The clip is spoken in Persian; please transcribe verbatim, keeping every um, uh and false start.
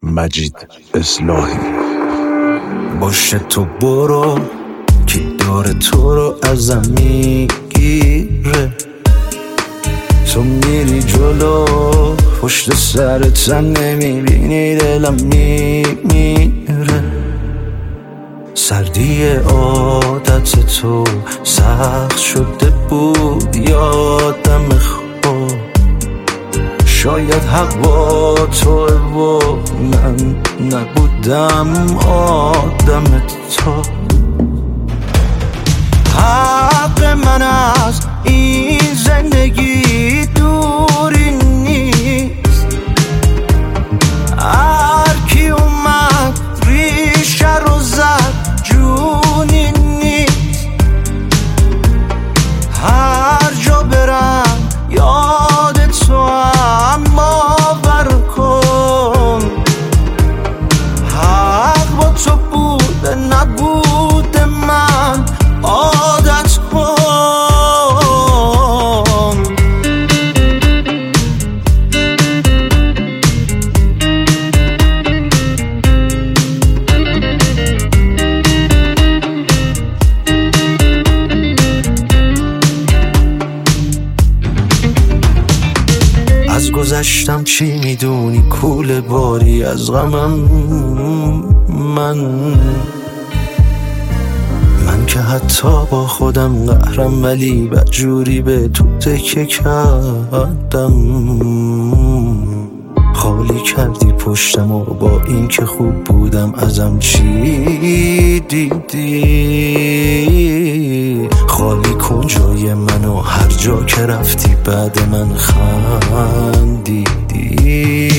مجید اصلاحی. باشه تو برو که داره تو رو ازم میگیره، تو میری جلو پشت سرت نمیبینی دلم میمیره. سردی عادت تو سخت شده بود یادم خوب، شاید حق با توه و من نبودم آدم تو. حق من از این زندگی دوری نیست، هر کی اومد ریشه رو زد جونی نیست. هر جا برم یاد تو هم باور کن، حق با تو بوده نبوده من عادت کن. از گذشتم چی میدونی کوله باری از غمم من من که حتی با خودم قهرم ولی بدجوری به تو تکه کردم. خالی کردی پشتم و با این که خوب بودم ازم چی دیدی؟ خالی کن جای منو هر جا که رفتی بعد من خندیدی.